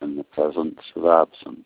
in the presence of absence.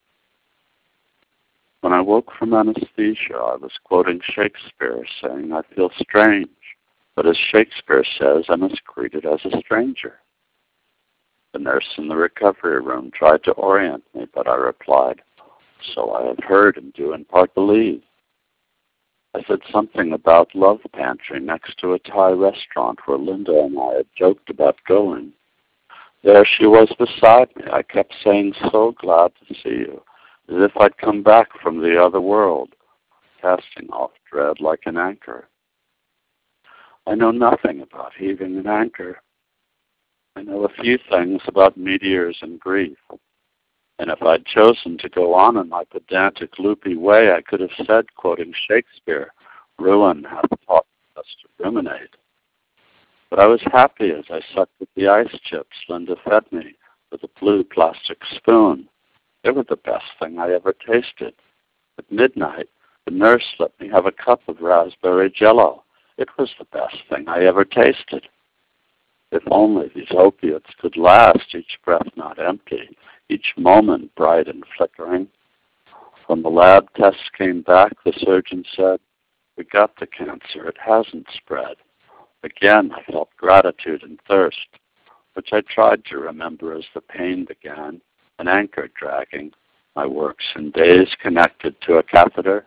When I woke from anesthesia, I was quoting Shakespeare, saying, I feel strange, but as Shakespeare says, I must greet it as a stranger. The nurse in the recovery room tried to orient me, but I replied, so I have heard and do in part believe. I said something about Love Pantry next to a Thai restaurant where Linda and I had joked about going. There she was beside me. I kept saying, so glad to see you, as if I'd come back from the other world, casting off dread like an anchor. I know nothing about heaving an anchor. I know a few things about meteors and grief. And if I'd chosen to go on in my pedantic, loopy way, I could have said, quoting Shakespeare, ruin hath taught us to ruminate. But I was happy as I sucked at the ice chips Linda fed me with a blue plastic spoon. They were the best thing I ever tasted. At midnight, the nurse let me have a cup of raspberry jello. It was the best thing I ever tasted. If only these opiates could last, each breath not empty, each moment bright and flickering. When the lab tests came back, the surgeon said, we got the cancer, it hasn't spread. Again, I felt gratitude and thirst, which I tried to remember as the pain began, an anchor dragging, my works and days connected to a catheter.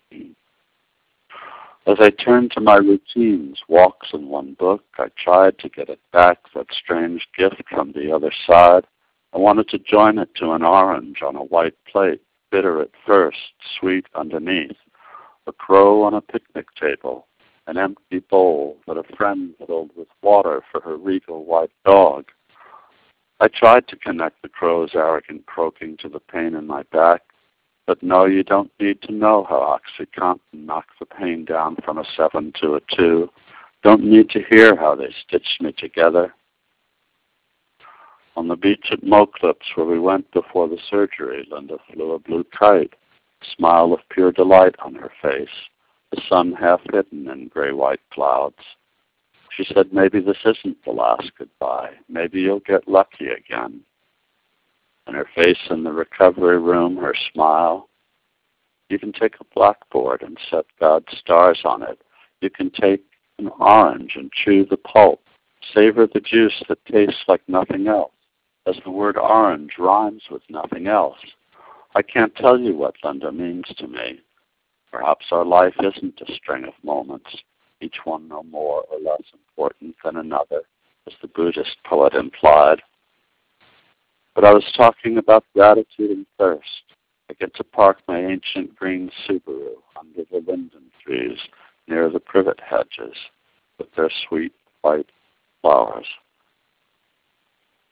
As I turned to my routines, walks in one book, I tried to get it back, that strange gift from the other side. I wanted to join it to an orange on a white plate, bitter at first, sweet underneath, a crow on a picnic table, an empty bowl that a friend filled with water for her regal white dog. I tried to connect the crow's arrogant croaking to the pain in my back, but no, you don't need to know how OxyContin knocked the pain down from a 7 to a 2. Don't need to hear how they stitched me together. On the beach at Moclips, where we went before the surgery, Linda flew a blue kite, a smile of pure delight on her face, the sun half hidden in gray-white clouds. She said, maybe this isn't the last goodbye. Maybe you'll get lucky again. And her face in the recovery room, her smile. You can take a blackboard and set God's stars on it. You can take an orange and chew the pulp, savor the juice that tastes like nothing else, as the word orange rhymes with nothing else. I can't tell you what Linda means to me. Perhaps our life isn't a string of moments, each one no more or less important than another, as the Buddhist poet implied. But I was talking about gratitude and thirst. I get to park my ancient green Subaru under the linden trees near the privet hedges with their sweet white flowers.